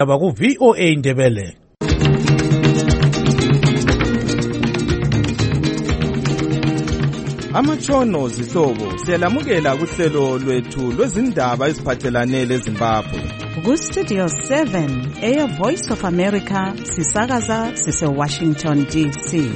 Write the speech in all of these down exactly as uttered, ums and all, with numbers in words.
Abaku V O A Ndebele. Amatshono zihlobo siyalamukela kuhlelo lwethu lwezindaba eziphathelane leZimbabwe. Ku Studio seven, Air Voice of America, sisakaza sise Washington D C.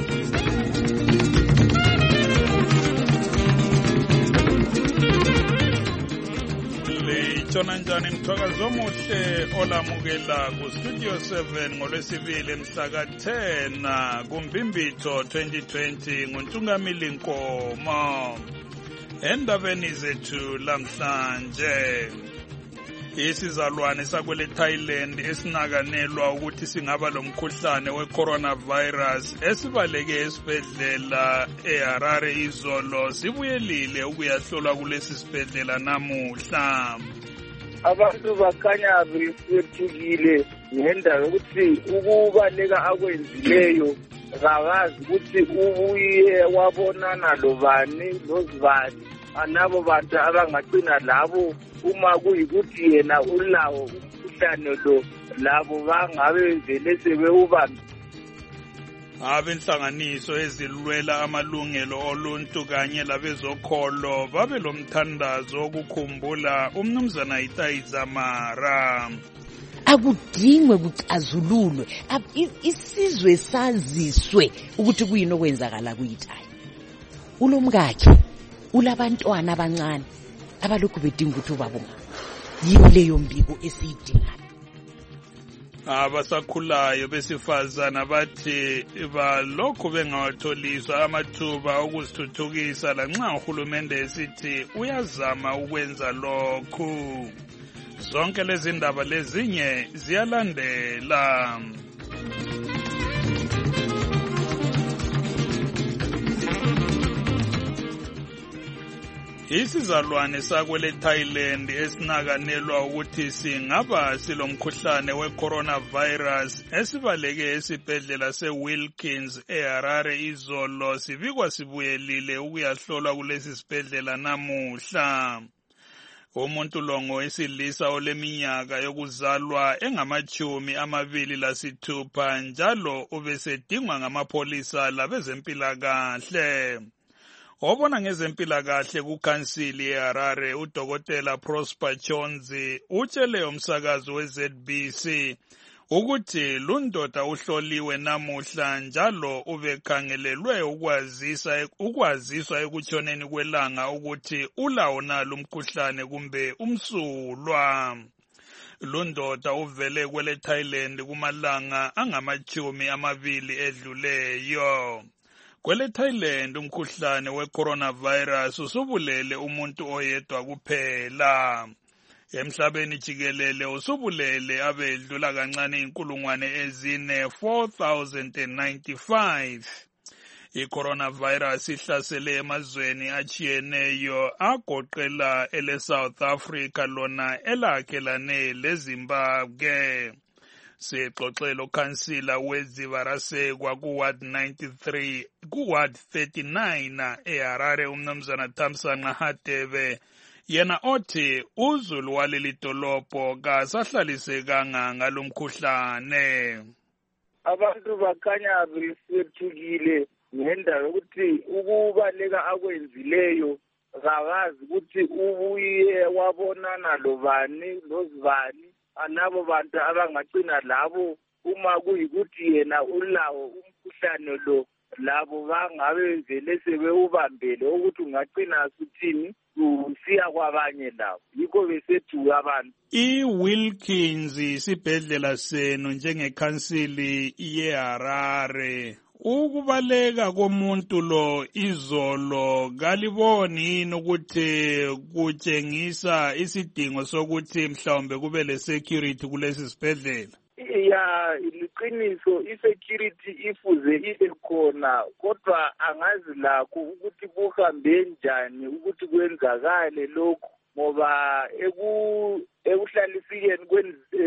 Litshona njani mthwakazo omuhle olamukela ku Studio seven ngolwesibili mhla ka ten kuMbimbitho twenty twenty nguNtungamili Nkomo. Endabeni zethu lamhlanje, isizalwane sakwele Thailand esinakanelwa ukuthi singaba lomkhuhlane we-coronavirus esibaleke esibhedlela eHarare izolo sibuyelile ukuyahlolwa kulesi sibhedlela namuhla. Abantu bakhanya besethukile ngendaba yokuthi ukubaleka akwenzileyo kabazi ukuthi ubuye wabonana lobani lozibani, anabo bantu abangacina labo uma kuyikuthi yena ulawo umkhuhlane lo labo bangabe vele sebewubambe. Abenhlanganiso ezilwela amalungelo oluntu kanye labezokholo babe lomthandazo okukhumbula umnumzana Itayiza Mara. Akudingwe kucazululwe isizwe saziswe ukuthi kuyini okwenzakala kuyiThayi. Ulomkakhe ulabantwana abancane abalokhu bedinga ukuthi ubabonga. Yiyo leyo mbiko esiyidingayo. Abasakhulayo besifazana bathi balokhu bengawatholiswa amathuba okuzithuthukisa lanxa uhulumende esithi uyazama ukwenza lokhu. Zonke lezi ndaba lezinye ziyalandela. Isizalwane sakwele Thailand esinakanelwa ukuthi singaba silomkhuhlane we-coronavirus esibaleke esibhedlela se-Wilkins eHarare izolo sibikwa sibuyelile ukuyahlolwa kulesi sibhedlela namuhla. Umuntu lo ngowesilisa oleminyaka yokuzalwa engamachumi amabili lasithupha njalo ubesedingwa ngamapholisa labezempilakahle. Obona ngezempilakahle kukhansili eHarare uDokotela Prosper Chonzi utshele umsakazi we-Z B C ukuthi lundoda uhloliwe namuhla njalo ubekhangelelwe ukwazisa ukwaziswa ekutshoneni kwelanga ukuthi ulawo nalo umkhuhlane kumbe umsulwa. Lundoda uvele kwele Thailand kumalanga angamachumi amabili edluleyo. Kwele Thailand umkhuhlane we-coronavirus usubulele umuntu oyedwa kuphela. Emhlabeni jikelele usubulele abedlula kancane inkulungwane ezine four thousand ninety-five. I-coronavirus ihlasele emazweni achiyeneyo agoqela ele South Africa lona elakhelane leZimbabwe. Sixoxelo kansila weZivarasekwa ku Ward ninety-three ku Ward thirty-nine eHarare umnumzana Thamsanqa Hadebe yena othi uzulu waleli dolobho kasahlalisekanga ngalomkhuhlane. Abantu bakhanya besethukile ngendaba yokuthi ukubaleka akwenzileyo kabazi ukuthi ubuye wabonana lobani lozibani, anabo bantu abangacina labo uma kuyikuthi yena ulawo umkhuhlane lo labo bangabe vele sebewubambele ukuthi ungacina suthini usiya kwabanye labo. Yikho besethuka abantu. I-Wilkins isibhedlela senu njengekhansili yeHarare. Ukubaleka komuntu lo izolo kaliboni yini ukuthi kutshengisa isidingo sokuthi mhlawumbe kube le security kulesi sibhedlela? Ya, liqiniso i-security ifuze ibe khona kodwa angazi lakho ukuthi kuhambe njani ukuthi kwenzakale lokho ngoba eku ekuhlalisikeni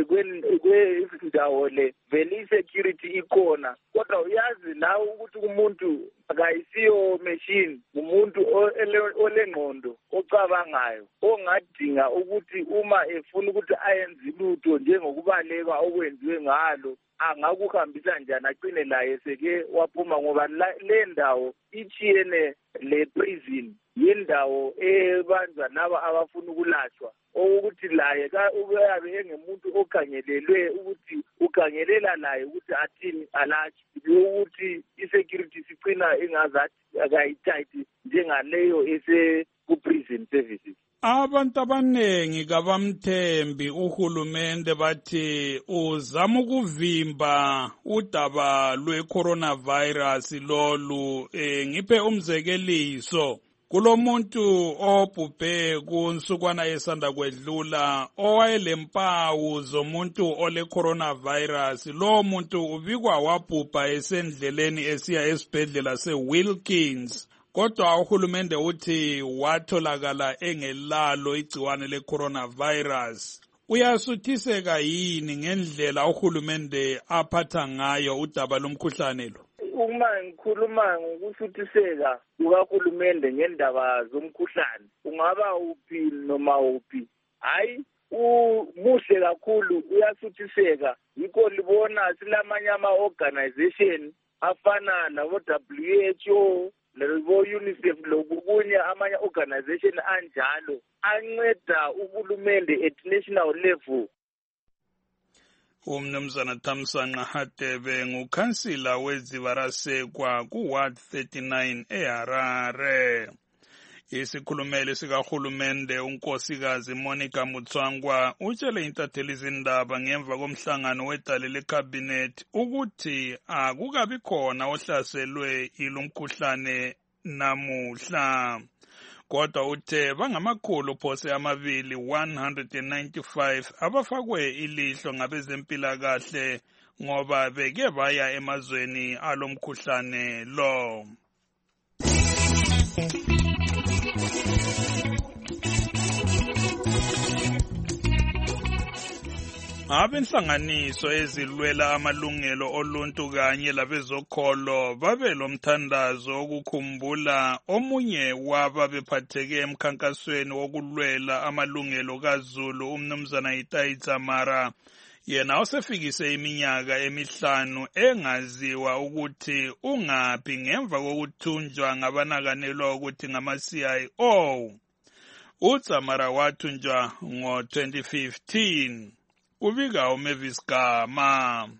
kwezindawo le vele i-security ikhona, kodwa uyazi nawe ukuthi umuntu akayisiyo machine, umuntu olengqondo ocabangayo ongadinga ukuthi uma efuna ukuthi ayenze lutho njengokubaleka okwenziwe ngalo angakuhambisa njani agcine laye seke waphuma, ngoba le ndawo ichiyene le prison yendawo ebanjwa laba abafuna ukulashwa, ukuthi laye uyabe engemuntu okhangelelwe ukuthi ukhangelela laye ukuthi athini alashi, ukuthi i-security sicina ingazathi akayitight njengaleyo ese ku-prison services. Abantu abanengi kabamthembi uhulumende, bathi uzama ukuvimba udaba lwe-coronavirus lolu. E, ngiphe umzekeliso, kulomuntu obhubhe kunsukwana esanda kwedlula owayelemmpawu zomuntu ole coronavirus. Lo muntu ubikwa wabhubha esendleleni esiya esibhedlela se-Wilkins, kodwa uhulumende uthi watholakala engelalo igciwane le-coronavirus. Uyasuthiseka yini ngendlela uhulumende aphatha ngayo udaba lomkhuhlane lo? Uma ngikhuluma ngokusuthiseka kukahulumende ngendaba zomkhuhlane, ungaba uphi noma uphi, hayi umuhle kakhulu, uyasuthiseka. Yikho libona silamanye ama-organization afana nabo-W H O labo-UNICEF lokunye amanye organization anjalo anceda uhulumende at national level. Umnumzana Thamsanqa Hadebe ngukhansila weZivarasekwa ku-Ward thirty-nine eHarare. Isikhulumeli sikahulumende unkosikazi Monica Mutswangwa utshele intatheli izindaba ngemva komhlangano wedale lekhabhinethi ukuthi akukabi khona ohlaselwe ilumkhuhlane namuhla, kodwa uthe bangamakhulu phose amabili one hundred ninety-five abafakwe ilihlo ngabezempilakahle ngoba beke baya emazweni alomkhuhlane lo. Abenhlanganiso ezilwela amalungelo oluntu kanye labezokholo babe lomthandazo okukhumbula omunye waba bephatheke emkhankasweni wokulwela amalungelo kaZulu, umnumzana Itai Dzamara. Yena osefikise iminyaka emihlanu engaziwa ukuthi ungaphi ngemva kokuthunjwa ngabanakanelwa ukuthi ngama-C I O. uDzamara wathunjwa ngo twenty fifteen. Ubika uMavis Gama.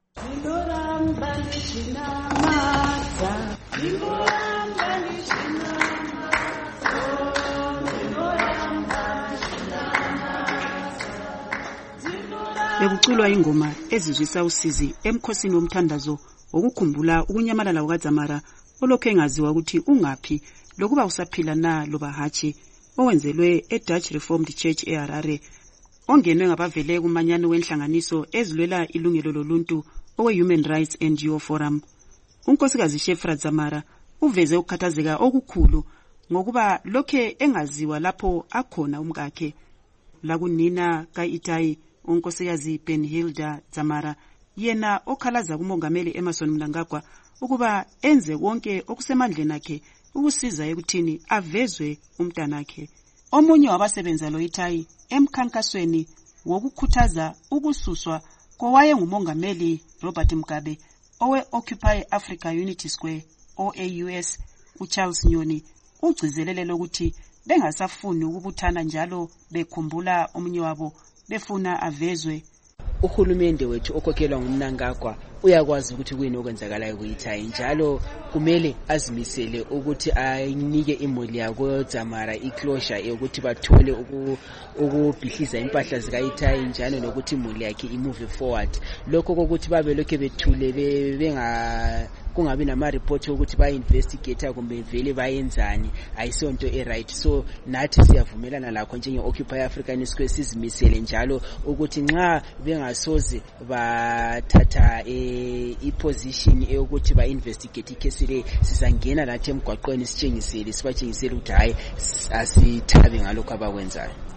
Bekuculwa ingoma ezizwisa usizi emkhosini womthandazo okukhumbula ukunyamalala kukaDzamara olokhu engaziwa ukuthi ungaphi lokuba usaphila na loba hatshi, owenzelwe eDutch Reformed Church eHarare, ongenwe ngabavele kumanyano wenhlanganiso ezilwela ilungelo loluntu owe-Human Rights N G O Forum. Unkosikazi Shefra Dzamara uveze ukukhathazeka okukhulu ngokuba lokhe engaziwa lapho akhona umkakhe. Lakunina ka-Itai, unkosikazi Benhilda Dzamara, yena okhalaza kumongameli Emmerson Mnangagwa ukuba enze wonke okusemandleni akhe ukusiza ekuthini avezwe umntanakhe. Omunye wabasebenza lo Itai emkhankasweni wokukhuthaza ukususwa kowaye ngumongameli Robert Mugabe owe-Occupy Africa Unity Square O A U S uCharles Nyoni ugcizelele lokuthi bengasafuni ukubuthana njalo bekhumbula omunye wabo befuna avezwe. Uhulumende wethu okhokhelwa nguMnangagwa uyakwazi ukuthi kuyini okwenzakalayo kuyiTai, njalo kumele azimisele ukuthi ayinike imuli yako Dzamara iclosure yokuthi bathole ukubhihliza impahla zikayiTai njalo nokuthi imuli yakhe imove forward. Lokho kokuthi babe lokho bethule benga kungabi nama-report ukuthi ba-investigator kumbe vele bayenzani ayisonto e-right. So nathi siyavumelana lakho njenge-Occupy African Square sizimisele njalo ukuthi nxa bengasoze bathatha i-position eyokuthi ba-investigate ikhesi le, sizangena lathi emgwaqweni sitshengisele sibatshengisele ukuthi hayi asithabe ngalokho abakwenzayo.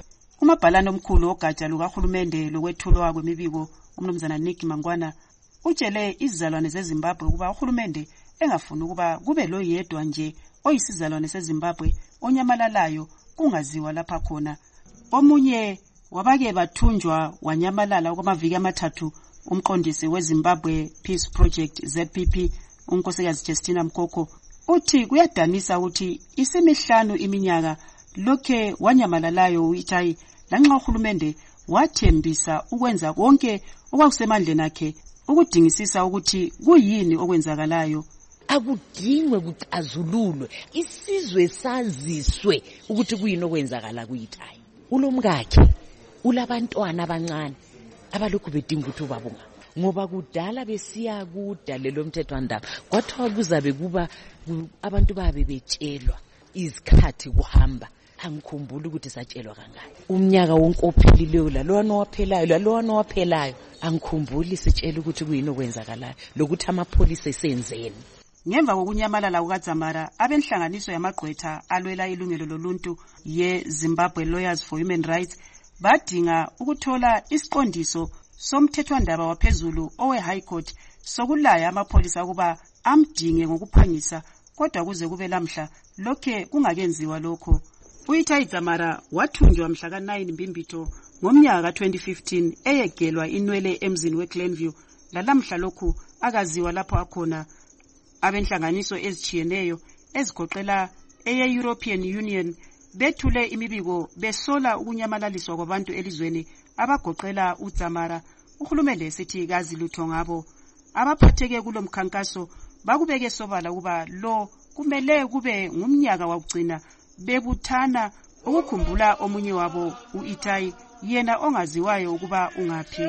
Umabhalane omkhulu ogatsha lukahulumende lokwethulwa kwemibiko umnumzana Nick Mangwana utshele izizalwane zeZimbabwe ukuba uhulumende engafuni ukuba kube lo yedwa nje oyisizalwane seZimbabwe onyamalalayo kungaziwa lapha khona. Omunye wabake bathunjwa wanyamalala okwamaviki amathathu umqondisi weZimbabwe Peace Project Z P P unkosikazi Justina Mkoko uthi kuyadanisa ukuthi isimihlanu iminyaka lokhe wanyamalalayo uItai lanxa uhulumende wathembisa ukwenza konke okwakusemandleni akhe ukudingisisa ukuthi kuyini okwenzakalayo. Akudingwe kucazululwe, isizwe saziswe ukuthi kuyini okwenzakala kuItai. Ulomkakhe ulabantwana abancane abalokhu bedinga ukuthi ubabunga ngoba kudala besiya kudalelo mthethwandaba kwathiwa kuzabe kuba abantu babe betshelwa izikhathi kuhamba. Angikhumbuli ukuthi satshelwa kangaki umnyaka wonke ophelileyo lalona waphelayo lalona waphelayo angikhumbuli sitshela ukuthi kuyini okwenzakalayo lokuthi amapholisa esenzeni. Ngemva kokunyamalala kukaZamara abenhlanganiso yamagqwetha alwela ilungelo loluntu ye Zimbabwe Lawyers for Human Rights badinga ukuthola isiqondiso somthethwandaba waphezulu owe High Court sokulaya amapholisa ukuba amdinge ngokuphangisa, kodwa kuze kube lamhla lokhe kungakenziwa lokho. uItai Dzamara wathunjwa mhla ka nine Mbimbitho ngomnyaka ka twenty fifteen eyegelwa inwele emzini weGlenview. Lalamhla lokhu akaziwa lapho akhona. Abenhlanganiso ezichiyeneyo ezigoqela eye-European Union bethule imibiko besola ukunyamalaliswa kwabantu elizweni abagoqela uDzamara. Uhulumende sithi kazi lutho ngabo abaphatheke kulomkhankaso bakubeke sobala kuba lo kumele kube ngumnyaka wokugcina bebuthana ukukhumbula omunye wabo uItai yena ongaziwayo ukuba ungaphi.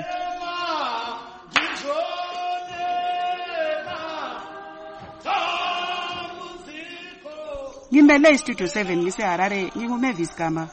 Ngimele Studio seven ngise Harare nginguMavis Gama.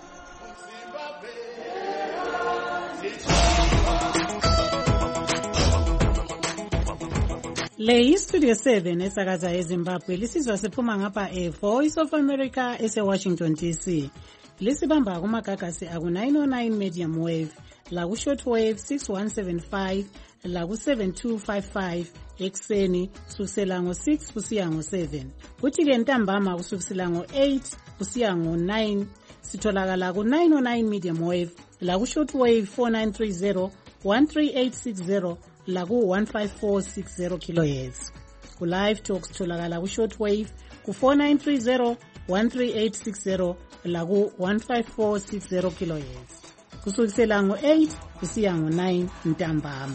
Le Studio seven esakaza eZimbabwe lisizwa siphuma ngapha eVoice of America ese-Washington D C. Lisibamba kumagagasi aku nine oh nine medium wave, laku short wave six one seven five, laku seven two five five ekseni kusukela ngo six kusiya ngo seven. Kuthi ke ntambama kusukela ngo eight kusiya ngo nine sitholakala ku nine oh nine medium wave, laku short wave four nine three zero one three eight six zero laku one five four six zero kilohertz. Ku live talks tholakala ku short wave ku four nine three zero one three eight six zero laku one five four six zero kilohertz. Kusukela ngo eight kusiya ngo nine ntambama.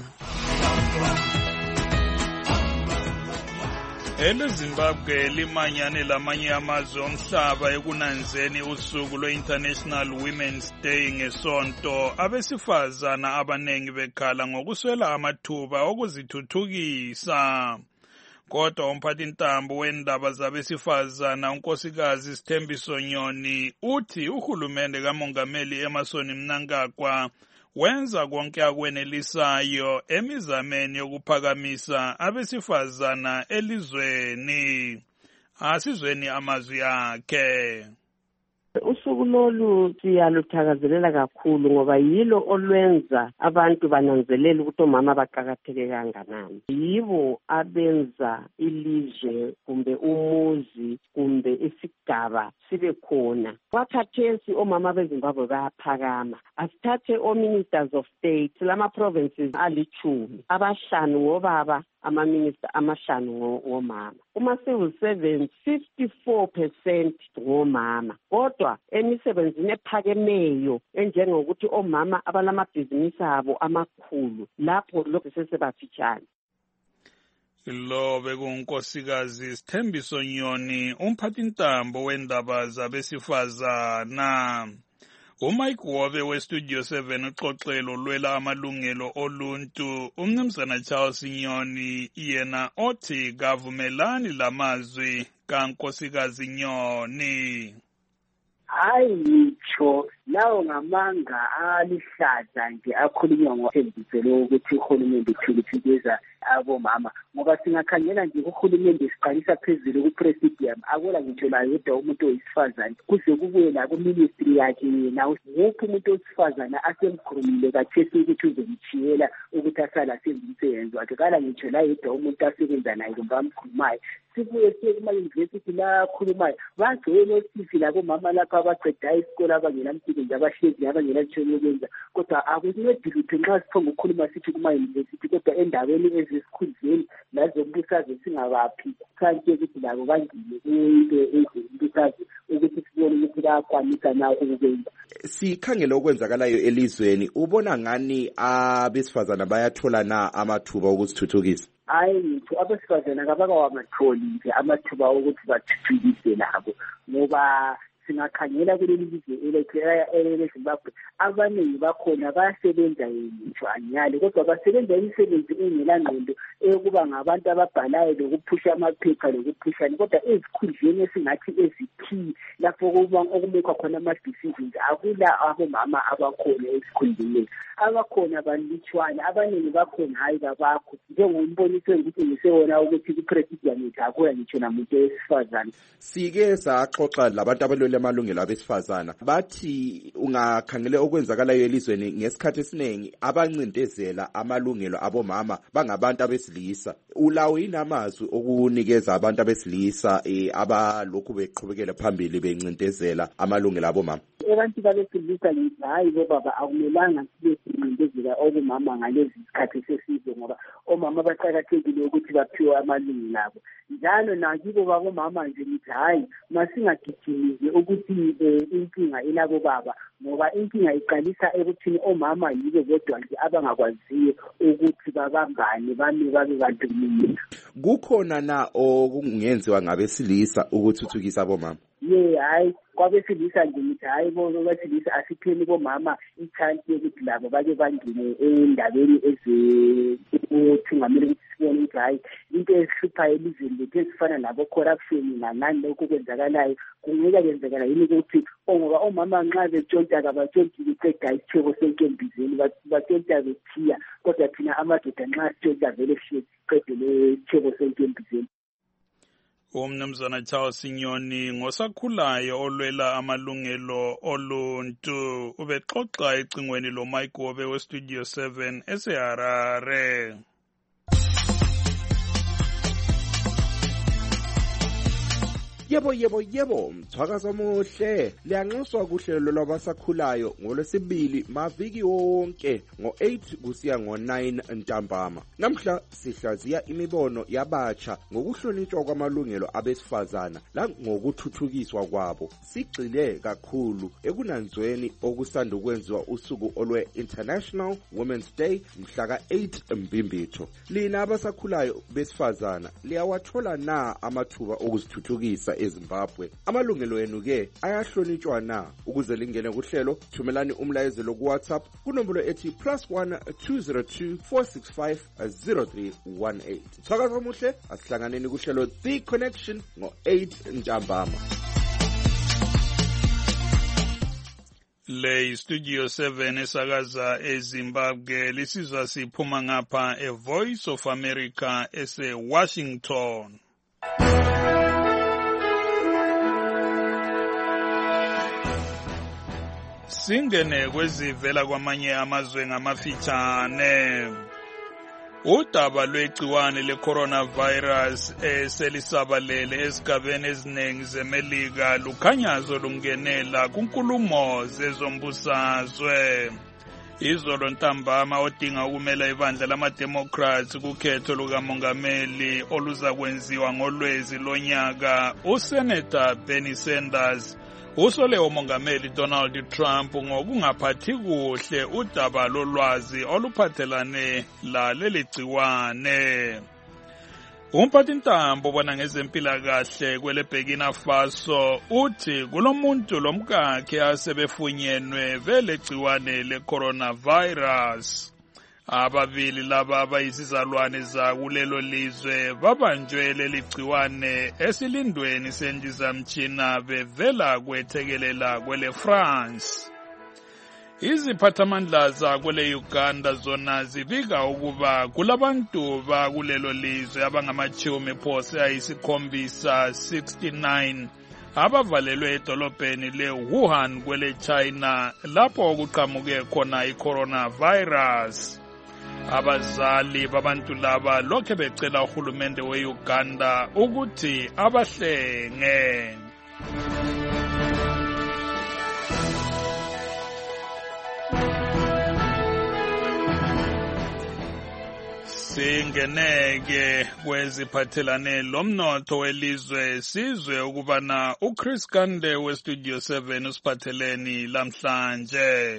EleZimbabwe limanyane lamanye amazwe omhlaba ekunanzeni usuku lwe-International Women's Day ngesonto. Abesifazana abanengi bekhala ngokuswela amathuba okuzithuthukisa. Kodwa umphathintambo wendaba zabesifazana unkosikazi Sithembiso Nyoni uthi uhulumende kaMongameli Emmerson Mnangagwa wenza konke akwenelisayo emizameni yokuphakamisa abesifazana elizweni. Asizweni amazwi akhe. Usuku lolu siyaluthakazelela kakhulu ngoba yilo olwenza abantu bananzelela ukuthi omama baqhakatheke kanganani. Yibo abenza ilizwe kumbe umuzi kumbe isigaba sibe khona. Wakhathesi omama beZimbabwe bayaphakama. Asithathe o ministers of state lama provinces alichumi, abahlanu ngobaba, ama-minister amahlanu ngomama. Kuma-civil servants fifty-four percent ngomama. Kodwa emisebenzini ephakemeyo enjengokuthi omama abalamabhizinisi abo amakhulu lapho lokhu sesebafitshane. Lo bekunkosikazi Sithembiso Nyoni, umphathintambo wendaba zabesifazana. uMike Wobe weStudio seven uxoxelo lwela amalungelo oluntu. Umnumzana Charles Nyoni yena othi kavumelani lamazwi kankosikazi Nyoni. Hayi ngitsho lawo ngamanga alihlaza nje akhulunywa ngothembiselo ukuthi uhulumende uthikithikeza abomama ngoba singakhangela nje kuhulumende siqalisa phezulu ku-presidium akula ngitsho layo yedwa umuntu oyisifazane kuze kubuye naku-ministry yakhe yena wuphi umuntu wesifazane asemkhulumile kathesi ukuthi uzomchiyela ukuthi asala asenze umsebenzi wakhe kala ngitsho la yedwa umuntu asebenza naye kumbe amkhulumayo sibuye siye kuma-university la akhulumayo bagcwele osisi labomama lapha abaqedayo isikole abangenamsebenzi abahlezi abangenatshoni yokwenza kodwa akuncedi lutho nxa siphonga ukukhuluma sithi kuma-university kodwa endaweni ezesikhundleni lazombusazwe singabaphi kanti ukuthi labo bangile into ezombusazwe ukuthi sibone ukuthi bayakwanisa na ukukwenza. Sikhangele okwenzakalayo elizweni ubona ngani abesifazana bayathola na amathuba okuzithuthukisa? Hayi ngitho abesifazana kabakawatholi nje amathuba ukuthi bathuthukise labo ngoba singakhangela kuleli lizwe eleZimbabwe abaningi bakhona bayasebenza ngitsho anyali kodwa basebenza imisebenzi engelangqondo eyokuba ngabantu ababhalayo lokuphusha amaphepha lokuphushana kodwa ezikhundleni esingathi ezikhi lapho okumekwa khona ama-decisions akula abomama abakhona ezikhundleni abakhona balutshwana abaningi bakhona hayi kabakho njengomboniso engithi ngisewona ukuthi ku-presidium yethu akula ngitsho namuntu wesifazane. Sike saxoxa labantu abalwela amalungelo abesifazana bathi ungakhangele okwenzakalayo elizweni ngesikhathi esiningi abancindezela amalungelo abomama bangabantu abesilisa. Ulawo inamazwi okunikeza abantu abesilisa eh, abalokhu beqhubekela phambili bencindezela amalungelo abomama? Abantu babesilisa ngithi hayi bo baba akumelanga sibe sincindezela obomama ngalezi zikhathi sesizwe ngoba omama baqakathekile ukuthi baphiwe amalungelo abo njalo nakibo babomama nje ngithi hayi masingagijimize ukuthi inkinga ilabo baba ngoba inkinga iqalisa ekuthini omama yibo bodwa nje abangakwaziyo ukuthi babambane bame babe bantu munye. Kukhona na okungenziwa ngabesilisa ukuthuthukisa abomama? Ye hayi kwabesilisa nje ngithi hayi bona abesilisa asipheni bomama i-chance yokuthi labo bake bangene endabeni ezokuthi ngamele ukuthi sibone ukuthi hayi into esihluphayo elizweni lethu ezifana nabo-corruption nanani lokhu kwenzakalayo kungeka kwenzakala yini ukuthi ngoba omama nxa betshonta kabatshonti beqeda isitheko senkembizeni batshonta bethiya kodwa thina amadoda nxa sitshonta vele siye siqede lesitheko senkembizeni. Umnumzana Charles Sinyoni ngosakhulayo olwela amalungelo oluntu ubexoxa ecingweni lo Mike Wobe we Studio seven eseHarare. Yebo yebo yebo mthwakazo omuhle liyanxuswa kuhlelo lwabasakhulayo ngolwesibili maviki wonke ngo eight kusiya ngo nine ntambama. Namhla sihlaziya imibono yabatsha ngokuhlonitshwa kwamalungelo abesifazana la ngokuthuthukiswa kwabo. Sigxile kakhulu ekunanzweni okusanda ukwenziwa usuku olwe International Women's Day mhla ka eight Mbimbitho. Lina abasakhulayo besifazana liyawathola na amathuba okuzithuthukisa eZimbabwe? Amalungelo enu ke ayahlonitshwa na? Ukuze lingene kuhlelo thumelani umlayezelo ku WhatsApp kunombolo ethi plus one two zero two four six five zero three one eight. Thakaza muhle asihlanganeni kuhlelo The Connection ngo eight ntambama. Le Studio seven esakaza eZimbabwe lisizwa siphuma ngapha e Voice of America ese Washington. Singene kwezivela kwamanye amazwe ngamafitshane. Udaba lwegciwane le-coronavirus eselisabalele esigabeni eziningi zeMelika lukhanyazo lungenela kunkulumo zezombusazwe. Izolo ntambama odinga ukumela ibandla lama-Democrats kukhetho lukamongameli oluzakwenziwa ngolwezi lonyaka, uSenator Bernie Sanders usole umongameli Donald Trump ngokungaphathi kuhle udaba lolwazi oluphathelane laleli gciwane. Umphathintambo bona ngezempilakahle kwele Burkina Faso uthi kulomuntu lomkakhe asebefunyenwe vele gciwane le-coronavirus. Ababili laba abayizizalwane zakulelo lizwe babanjwe leli gciwane esilindweni sendizamtshina bevela kwethekelela kwele France. Iziphathamandla zakwele Uganda zona zibika ukuba kulabantu bakulelo lizwe abangamachumi phose ayisikhombisa sixty-nine abavalelwe edolobheni le-Wuhan kwele China lapho kuqhamuke khona i-coronavirus. Abazali babantu laba lokhe becela uhulumende we-Uganda ukuthi abahlenge. Singeneke kweziphathelane lomnotho welizwe sizwe ukubana uChris Kande weStudio seven usiphatheleni lamhlanje.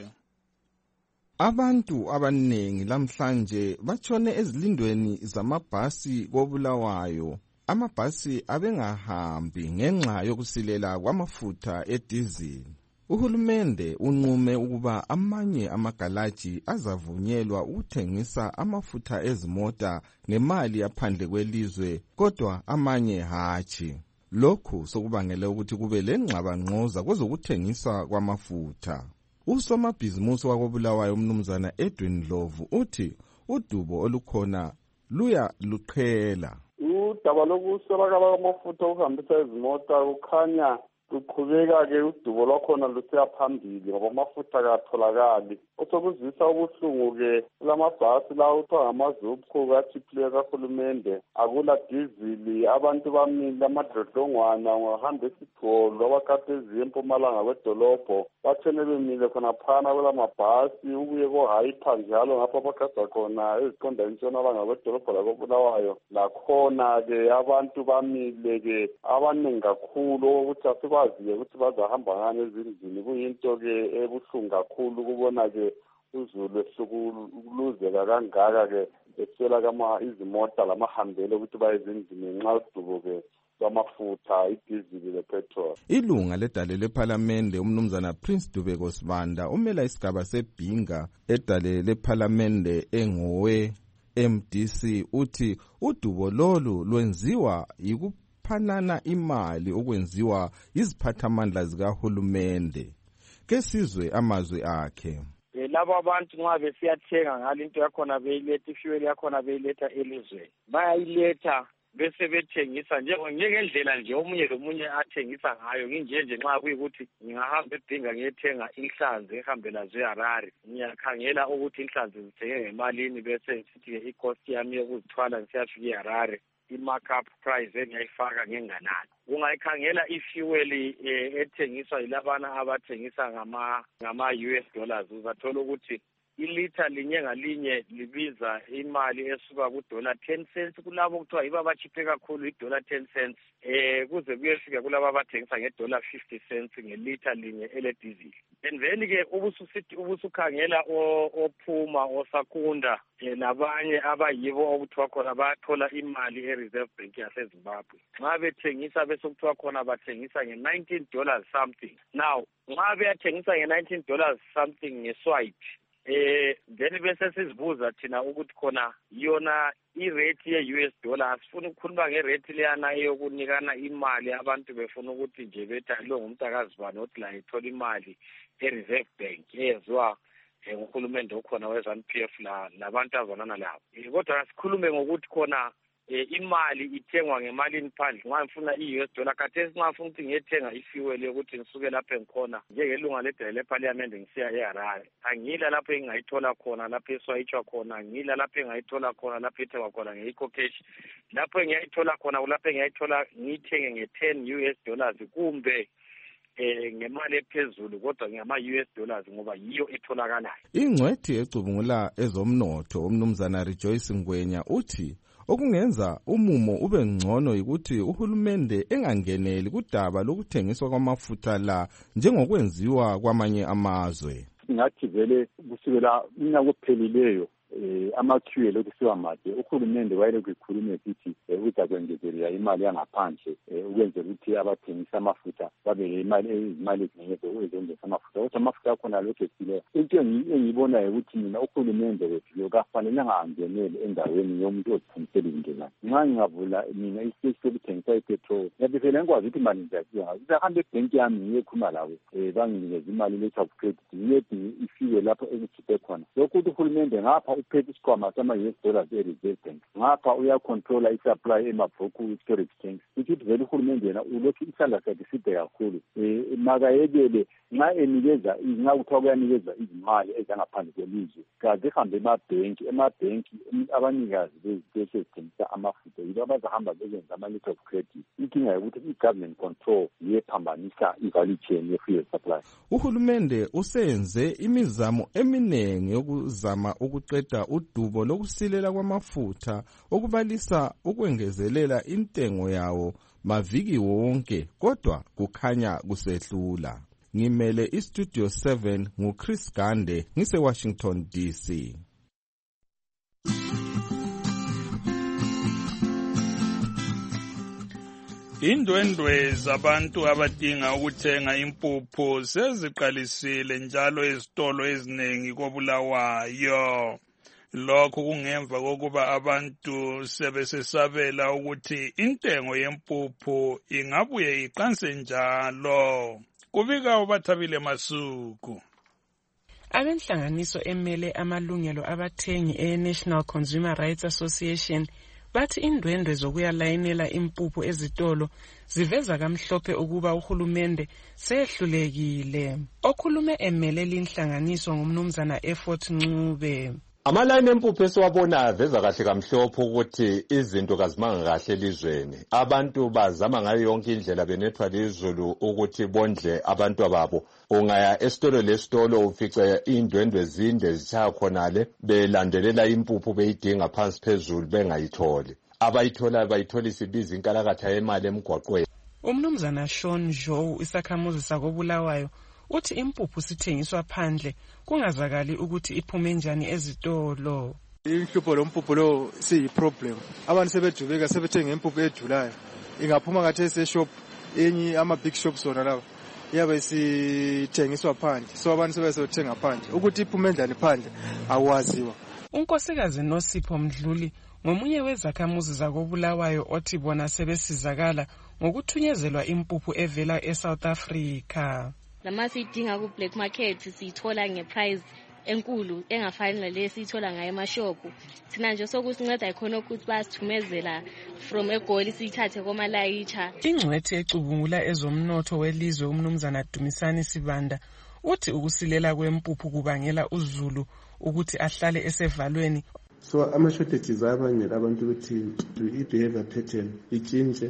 Abantu abaningi lamhlanje batshone ezilindweni zamabhasi koBulawayo. Amabhasi abengahambi ngenxa yokusilela kwamafutha edizili. Uhulumende unqume ukuba amanye amagalaji azavunyelwa ukuthengisa amafutha ezimota ngemali yaphandle kwelizwe, kodwa amanye hatshi. Lokhu sokubangele ukuthi kube lengxabangxoza kwezokuthengisa kwamafutha. Usomabhizimusi wakoBulawayo umnumzana Edwin Ndlovu uthi udubo olukhona luya luqhela. Udaba lokuswelakala kwamafutha okuhambisa izimota kukhanya luqhubeka-ke udubo lwakhona lusiya phambili ngoba amafutha akatholakali. Osokuzwisa ubuhlungu-ke kulamabhasi lawo kuthiwa ngamazuphu kathiphileyo kahulumende. Akula dizili, abantu bamile amadlodlongwana ngahamba esigolo abakade eziye empumalanga kwedolobho. Bathene bemile khona phana kwelamabhasi ubuye kohayipha njalo ngapho abagada khona eziqonda entshonalanga kwedolobho lakoBulawayo. Lakhona-ke abantu bamile-ke abaningi kakhulu ukuthi asikwazi-ke ukuthi bazahamba ngani ezindlini. Kuyinto-ke ebuhlungu kakhulu ukubona-ke uzulu esukuluzeka kangaka-ke eswela kama izimota lamahambele ukuthi baye ezindlini nxa udubo-ke kwamafutha idizili lepetrol. Ilunga ledale lephalamende umnumzana Prince Dubeko Sibanda umela isigaba sebhinga edale lephalamende engowe M D C uthi udubo lolu lwenziwa yikuphanana imali okwenziwa iziphathamandla zikahulumende. Kesizwe amazwi akhe. Labo abantu nxa besiyathenga ngalinto yakhona beyiletha ifuel yakhona beyiletha elizweni bayayiletha bese bethengisa njengendlela nje omunye lomunye athengisa ngayo. Nginje nje nxa kuyikuthi ngingahamba ebhinga ngiyethenga inhlanzi ehambela zeHarare, ngiyakhangela ukuthi inhlanzi zithenge ngemalini bese sithi i-cost yami yokuzithwala ngisiyafika eHarare i-markup price engiyayifaka ngenganani. Ungayikhangela ifuel ethengiswa yilabana abathengisa ngama ngama U S dollars uzathola ukuthi ilitha linye ngalinye libiza imali esuka kudola ten cents kulabo kuthiwa yiba bachiphe kakhulu idola ten cents eh kuze kuyefika kulabo abathengisa ngedola fifty cents ngelitha linye ele diesel. And then ke ubususithi ubusukhangela ophuma osakunda labanye abayibo okuthiwa khona bathola imali eReserve Bank yaseZimbabwe. Nxa bethengisa bese kuthiwa khona bathengisa nge-nineteen dollars something. Now nxa beyathengisa nge-nineteen dollars something ngeswipe eh then bese sizibuza thina ukuthi khona yona irate ye-U S dollar asifuna ukukhuluma ngerate leyana eyokunikana imali abantu befuna ukuthi nje bethi lo ngumuntu akazibani othi la ithola imali e-Reserve Bank eyenziwa nguhulumende okhona we-ZANU P F la labantu azanana labo. Kodwa asikhulume ngokuthi khona imali ithengwa ngemalini phandle. Nxa ngifuna i-U S dollar khathesi nxa ngifuna ukuthi ngiyethenga ifuel yokuthi ngisuke lapho engikhona njengelunga ledale lephalamende ngisiya eHarare, angila lapho engingayithola khona lapho eswayitshwa khona, angila lapho engingayithola khona lapho ethengwa khona nge-ecocash, lapho engiyayithola khona kulapho engiyayithola ngiyithenge nge-ten U S dollars kumbe eh ngemali ephezulu kodwa ngama-U S dollars ngoba yiyo etholakalayo. Ingcwethi ecubungula ezomnotho umnumzana Rejoice Ngwenya uthi okungenza umumo ube ngcono ukuthi uhulumende engangeneli kudaba lokuthengiswa kwamafutha la njengokwenziwa kwamanye amazwe. Ngathi vele kusukela unyaka ophelileyo eh ama-fuel okusiwa made uhulumende wayelokhu ekhuluma esithi ukuthi akwengezelela imali yangaphandle ukwenzela ukuthi abathengisa amafutha babe imali izimali eziningi ezenzisa amafutha kodwa amafutha akhona lokhu esileyo into engiyibonayo ukuthi mina uhulumende wethu lokafanelanga angenele endaweni yomuntu ozithengisela indlela nxa ngingavula mina isiteshi sokuthengisa ipetrol yabe vele ngikwazi ukuthi imali ngiyakhiwa ngizahambe ebhenki yami ngiyekhuluma lawo um banginikeza imali letter of credit ngiyedi ifike lapho ekukhiphe khona lokhu ukuthi uhulumende ngapha uphethe isikhwama sama-U S dollars e-reserve bank ngapha uyacontrola i-supply emabhuku storage tanks ukuthi vele uhulumende yena ulokhu isandla sakhe side kakhulu um makayekele nxa enikeza nxa kuthiwa kuyanikeza izimali ezangaphandle kwelizwe kaze ehambe emabhenki emabhenki abanikazi beziteshi ezithengisa amafutha yibo abazahamba bezenza ama-letter of credit inkinga yokuthi i-government control yephambanisa i-value chain ye-fuel supply. Uhulumende usenze imizamo eminingi yokuzama ukuqeda udubo lokusilela kwamafutha okubalisa ukwengezelela intengo yawo maviki wonke kodwa kukhanya kusehlula. Ngimele iStudio seven nguChris Gande ngise-Washington D C. Indwendwe zabantu abadinga ukuthenga impuphu seziqalisile njalo ezitolo eziningi koBulawayo. Lokhu kungemva kokuba abantu sebesesabela ukuthi intengo yempuphu ingabuye iqanse njalo. Kubika uBathabile Masuku. Abenhlanganiso emele amalungelo abathengi e-National Consumer Rights Association bathi indwendwe zokuyalayinela impuphu ezitolo ziveza kamhlophe ukuba uhulumende sehlulekile. Okhulume emele linhlanganiso ngumnumzana Effort Ncube. Amalayini empuphu esiwabona aveza kahle kamhlophe ukuthi izinto kazimanga kahle elizweni. Abantu bazama ngayo yonke indlela benethwa lizulu ukuthi bondle abantu ababo. Ungaya esitolo lesitolo ufice indwendwe zinde zishaya khonale belandelela impuphu beyidinga phansi phezulu bengayitholi. Abayithola bayithola isibiza inkalakatha yemali emgwaqweni. Umnumzana Sean Joe isakhamuzi sakoBulawayo uthi impuphu sithengiswa phandle kungazakali ukuthi iphume njani ezitolo. Inhlupho lompuphu lo siyiproblem. Abantu sebejubeka sebethenga impuphu ejulayo. Ingaphuma kathesi eshop enyi ama big shops zona laba. Yabe sithengiswa phandle. So abantu sebesothenga phandle. Ukuthi iphume njani phandle akwaziwa. Unkosikazi Nosipho Mdluli ngomunye wezakhamuzi zakoBulawayo othi bona sebesizakala ngokuthunyezelwa impuphu evela eSouth Africa. Lama sidinga ku black market sithola ngeprice enkulu engafani nale sithola ngayo emashopu. Sina nje sokusinceda ikhona ukuthi basithumezela from eGoli sithathe komalayitsha. Ingcwethi ecubungula ezomnotho welizwe umnumzana Dumisani Sibanda uthi ukusilela kwempuphu kubangela uZulu ukuthi ahlale esevalweni. So ama-shortages abangela abantu ukuthi i-behavior pattern itshintshe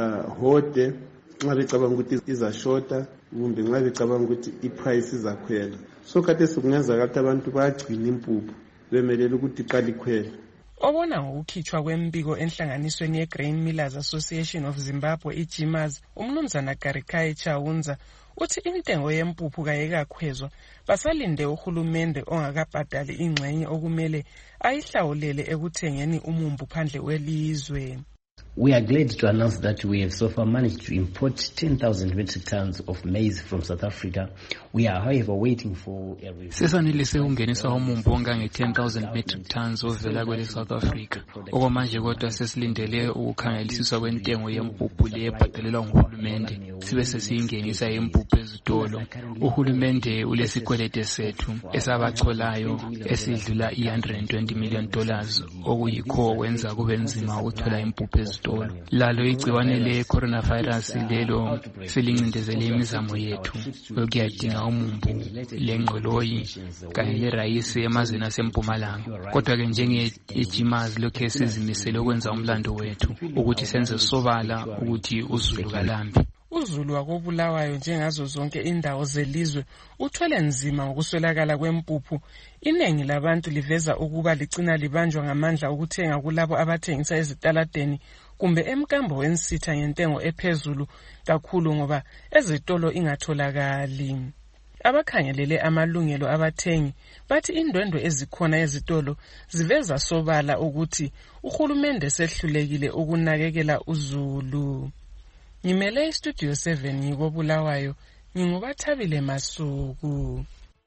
bahode nxa becabanga ukuthi izashota kumbe nxa becabanga ukuthi i-price izakhwela. So khathesi kungenzeka ukuthi abantu bayagcina impuphu bemelele ukuthi iqale ikhwele. Obona ngokukhitshwa kwembiko enhlanganisweni ye-Grain Millers Association of Zimbabwe i-GMAZ umnumzana Garikai Chawunza uthi intengo yempuphu kayekakhwezwa basalinde uhulumende ongakabhadali ingxenye okumele ayihlawulele ekuthengeni umumbu phandle welizwe. We are glad to announce that we have so far managed to import ten thousand metric tons of maize from South Africa. We are however waiting for a review. Sesanelise ungenisa umumbu ongange ten thousand metric tons ovela kwele South Africa. Okwamanje kodwa sesilindele ukukhangelisiswa kwentengo yempuphu le ebhadalelwa nguhulumende. Sibe sesiyingenisa impuphu ezitolo. Uhulumende ulesikwelede sethu esabacholayo esidlula i one hundred twenty million dollars okuyikho kwenza kube nzima ukuthola impuphu ezitolo. Lalo igciwane le coronavirus lelo selincindezele imizamo yethu yokuyadinga umumbu lengqoloyi kanye lerayisi emazweni asempumalanga. Kodwa ke njenge-GMAZ lokhu sizimisele ukwenza umlando wethu ukuthi senze sobala ukuthi uZulu kalambi. uZulu wakoBulawayo njengazo zonke indawo zelizwe uthwele nzima ngokuswelakala kwempuphu. Iningi labantu liveza ukuba ligcina libanjwa ngamandla ukuthenga kulabo abathengisa ezitaladeni kumbe emkambo wensitha ngentengo ephezulu kakhulu ngoba ezitolo ingatholakali. Abakhangelele amalungelo abathengi bathi indwendwe ezikhona ezitolo ziveza sobala ukuthi uhulumende sehlulekile ukunakekela uZulu. Ngimele iStudio seven ngikobulawayo, ngingubathabile Masuku.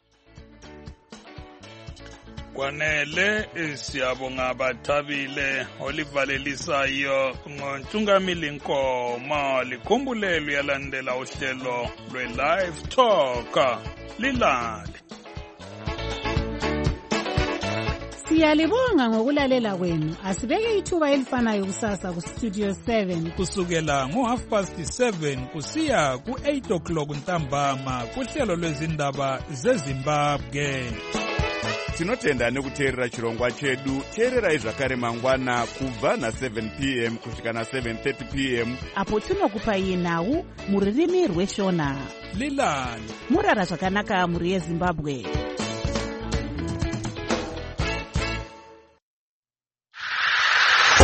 Kwanele siyabonga Bathabile olivalelisayo ngontungamili Nkomo likhumbulelo yalandela uhlelo lwe-Live Talk lilale. Siyalibonga ngokulalela kwenu. Asibeke ithuba elifanayo kusasa ku Studio seven kusukela ngo half past seven kusiya ku eight o'clock ntambama kuhlelo lwezindaba zeZimbabwe. Tinotenda nekuteerera chirongwa chedu. Teererai zvakare mangwana kubva na seven p m kusvika na seven thirty p m apo tinokupai nhau muririmi rweshona. Lilale murara zvakanaka muri yeZimbabwe.